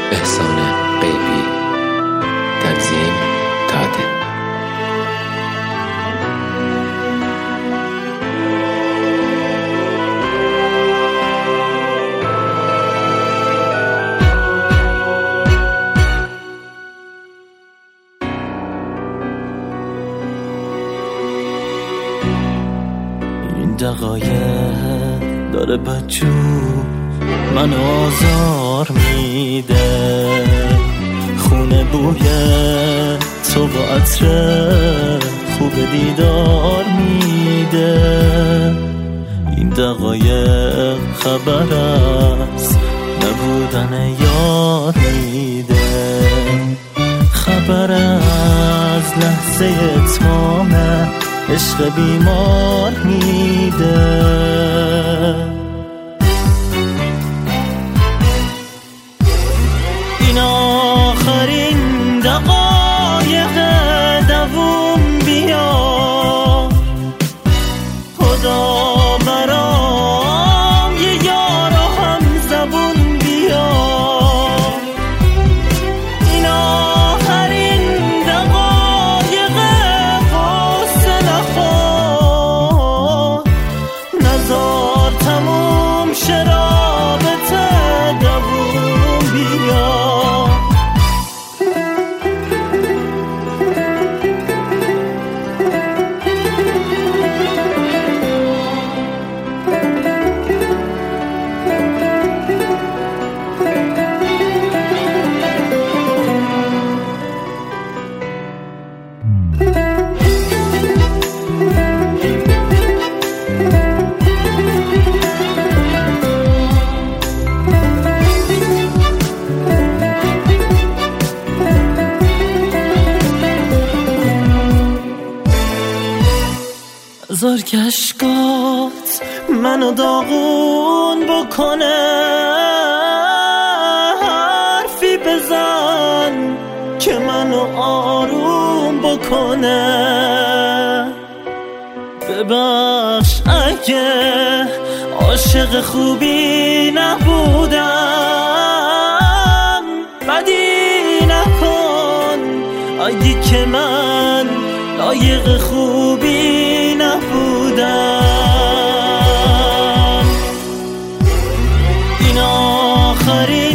احسان غیبی، تنظیم تاده. این دقایق داره بچو من آزار میده، خونه بوی تو با عطر خوب دیدار میده. این دقایق خبر از نبودن یار میده، خبر از لحظه اتمام عشق بیمار میده. این آخرین دقایق دوم بیا، خدا برام یه یار و هم زبون بیا. این آخرین دقایق غصه نخور، نزار تموم شرابت دوم بیا. زار کشکات منو داغون بکنه، حرفی بزن که منو آروم بکنه. ببخش اگه عاشق خوبی نبودم، بدی نکن اگه که من لایق خوبی نبودم. این آخرین